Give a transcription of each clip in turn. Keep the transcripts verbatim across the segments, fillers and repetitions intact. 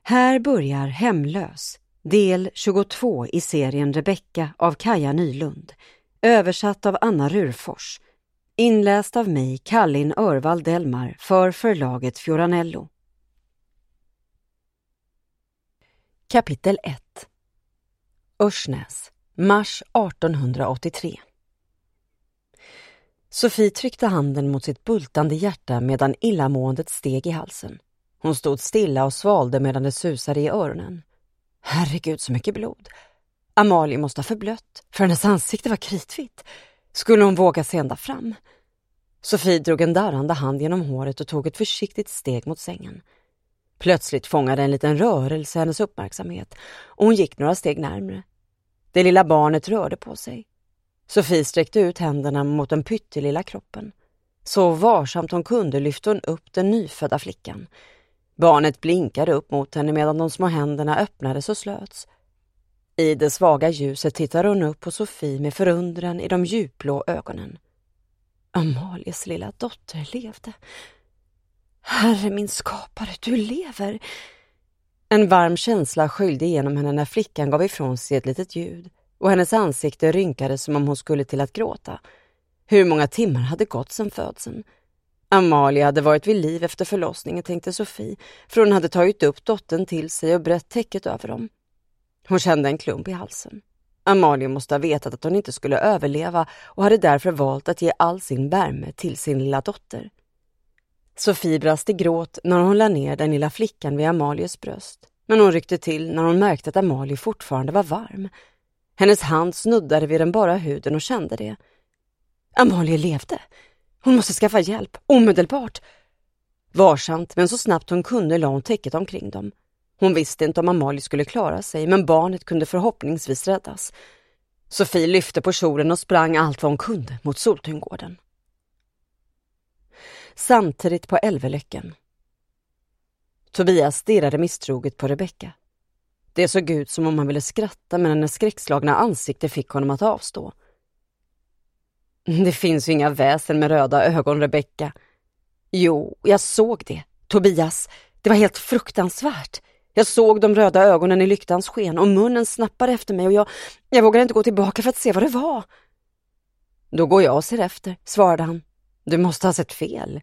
Här börjar Hemlös, del tjugotvå i serien Rebecka av Kaja Nylund, översatt av Anna Rurfors, inläst av mig, Kallin Örvald Delmar, för förlaget Fioranello. Kapitel ett. Örsnäs, mars artonhundraåttiotre. Sofie tryckte handen mot sitt bultande hjärta medan illamåendet steg i halsen. Hon stod stilla och svalde medan det susade i öronen. Herregud, så mycket blod. Amalie måste ha förblött, för hennes ansikte var kritvitt. Skulle hon våga se ända fram? Sofie drog en darrande hand genom håret och tog ett försiktigt steg mot sängen. Plötsligt fångade en liten rörelse hennes uppmärksamhet och hon gick några steg närmare. Det lilla barnet rörde på sig. Sofie sträckte ut händerna mot den pyttelilla kroppen. Så varsamt hon kunde lyfte hon upp den nyfödda flickan. Barnet blinkade upp mot henne medan de små händerna öppnades och slöts. I det svaga ljuset tittade hon upp på Sofie med förundran i de djupblå ögonen. Amalies lilla dotter levde. Herre min skapare, du lever. En varm känsla skyllde igenom henne när flickan gav ifrån sig ett litet ljud och hennes ansikte rynkade som om hon skulle till att gråta. Hur många timmar hade gått sedan födseln? Amalie hade varit vid liv efter förlossningen, tänkte Sofie, för hon hade tagit upp dottern till sig och brett täcket över dem. Hon kände en klump i halsen. Amalie måste ha vetat att hon inte skulle överleva och hade därför valt att ge all sin värme till sin lilla dotter. Sofie brast i gråt när hon la ner den lilla flickan vid Amalies bröst, men hon ryckte till när hon märkte att Amalie fortfarande var varm. Hennes hand snuddade vid den bara huden och kände det. Amalie levde. Hon måste skaffa hjälp, omedelbart. Varsamt, men så snabbt hon kunde la hon täcket omkring dem. Hon visste inte om Amalie skulle klara sig, men barnet kunde förhoppningsvis räddas. Sofie lyfte på kjolen och sprang allt vad hon kunde mot Soltungården. Samtidigt på Älvelöcken. Tobias stirrade misstroget på Rebecka. Det såg ut som om han ville skratta, men hennes skräckslagna ansikte fick honom att avstå. Det finns ju inga väsen med röda ögon, Rebecka. Jo, jag såg det. Tobias, det var helt fruktansvärt. Jag såg de röda ögonen i lyktans sken och munnen snappade efter mig och jag, jag vågade inte gå tillbaka för att se vad det var. Då går jag och ser efter, svarade han. Du måste ha sett fel.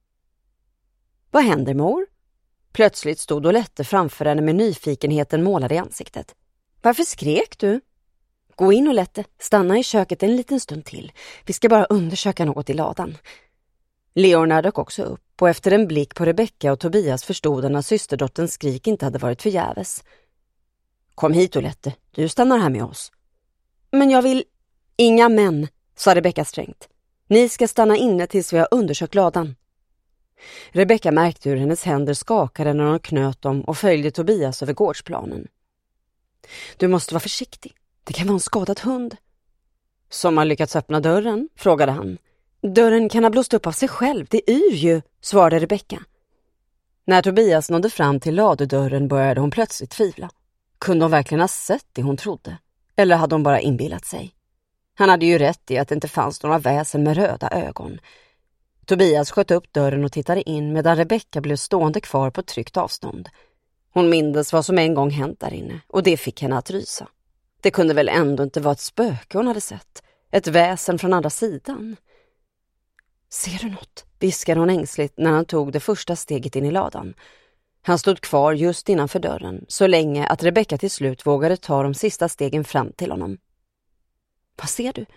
Vad händer, mor? Plötsligt stod Olette framför henne med nyfikenheten målad i ansiktet. Varför skrek du? Gå in, Olette, stanna i köket en liten stund till. Vi ska bara undersöka något i ladan. Leonard dök också upp och efter en blick på Rebecka och Tobias förstod han att systerdotterns skrik inte hade varit förgäves. Kom hit, Olette, du stannar här med oss. Men jag vill... Inga män, sa Rebecka strängt. Ni ska stanna inne tills vi har undersökt ladan. Rebecka märkte hur hennes händer skakade när hon knöt dem och följde Tobias över gårdsplanen. Du måste vara försiktig. Det kan vara en skadad hund. Som har lyckats öppna dörren, frågade han. Dörren kan ha blåst upp av sig själv, det yr ju, svarade Rebecka. När Tobias nådde fram till ladudörren började hon plötsligt tvivla. Kunde hon verkligen ha sett det hon trodde? Eller hade hon bara inbillat sig? Han hade ju rätt i att det inte fanns några väsen med röda ögon. Tobias sköt upp dörren och tittade in medan Rebecka blev stående kvar på tryggt avstånd. Hon mindes vad som en gång hänt där inne och det fick henne att rysa. Det kunde väl ändå inte vara ett spöke hon hade sett. Ett väsen från andra sidan. Ser du något? Viskade hon ängsligt när han tog det första steget in i ladan. Han stod kvar just innanför dörren så länge att Rebecka till slut vågade ta de sista stegen fram till honom. Vad ser du?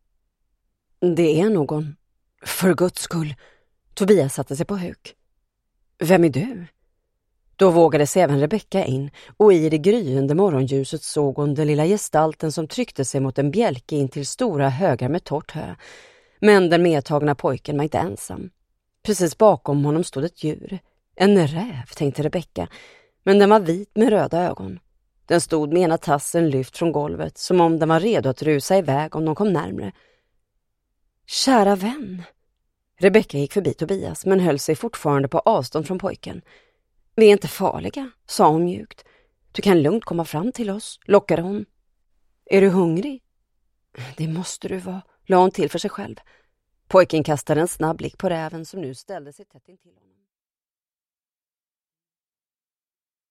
Det är någon. För Guds skull. Tobias satte sig på huk. Vem är du? Då vågade sig även Rebecka in och i det gryende morgonljuset såg hon den lilla gestalten som tryckte sig mot en bjälke in till stora högar med torrt hö. Men den medtagna pojken var inte ensam. Precis bakom honom stod ett djur. En räv, tänkte Rebecka, men den var vit med röda ögon. Den stod med ena tassen lyft från golvet som om den var redo att rusa iväg om de kom närmre. Kära vän. Rebecka gick förbi Tobias men höll sig fortfarande på avstånd från pojken. Vi är inte farliga, sa hon mjukt. Du kan lugnt komma fram till oss, lockade hon. Är du hungrig? Det måste du vara, la hon till för sig själv. Pojken kastade en snabb blick på räven som nu ställde sig tätt intill honom.